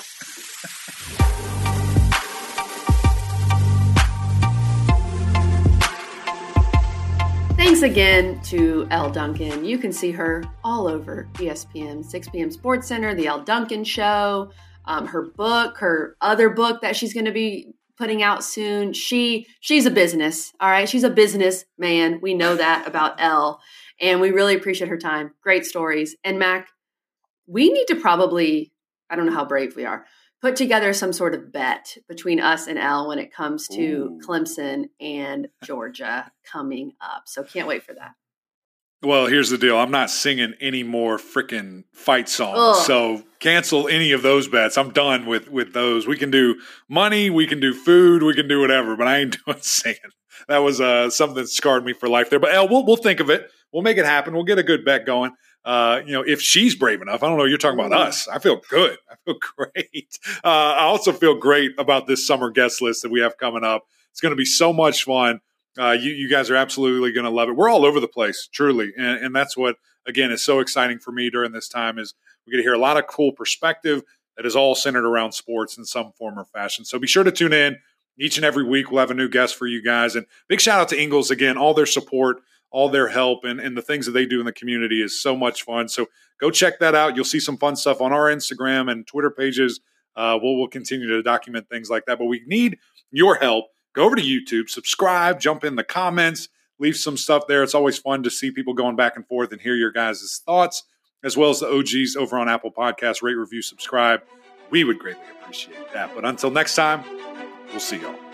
Thanks again to Elle Duncan. You can see her all over ESPN, 6 p.m. Sports Center, The Elle Duncan Show, her book, her other book that she's going to be putting out soon. She's a business, all right? She's a businessman. We know that about Elle, and we really appreciate her time. Great stories. And Mac, we need to probably, I don't know how brave we are, put together some sort of bet between us and Elle when it comes to Clemson and Georgia coming up. So can't wait for that. Well, here's the deal. I'm not singing any more freaking fight songs. So cancel any of those bets. I'm done with those. We can do money. We can do food. We can do whatever, but I ain't doing singing. That was something that scarred me for life there. But Elle, we'll think of it. We'll make it happen. We'll get a good bet going. If she's brave enough, I don't know, you're talking about us. I feel good. I feel great. I also feel great about this summer guest list that we have coming up. It's going to be so much fun. You guys are absolutely going to love it. We're all over the place, truly. And that's what, again, is so exciting for me during this time is we get to hear a lot of cool perspective that is all centered around sports in some form or fashion. So be sure to tune in each and every week. We'll have a new guest for you guys. And big shout out to Ingles again, all their support, all their help, and the things that they do in the community is so much fun. So go check that out. You'll see some fun stuff on our Instagram and Twitter pages. We'll continue to document things like that. But we need your help. Go over to YouTube, subscribe, jump in the comments, leave some stuff there. It's always fun to see people going back and forth and hear your guys' thoughts, as well as the OGs over on Apple Podcasts. Rate, review, subscribe. We would greatly appreciate that. But until next time, we'll see y'all.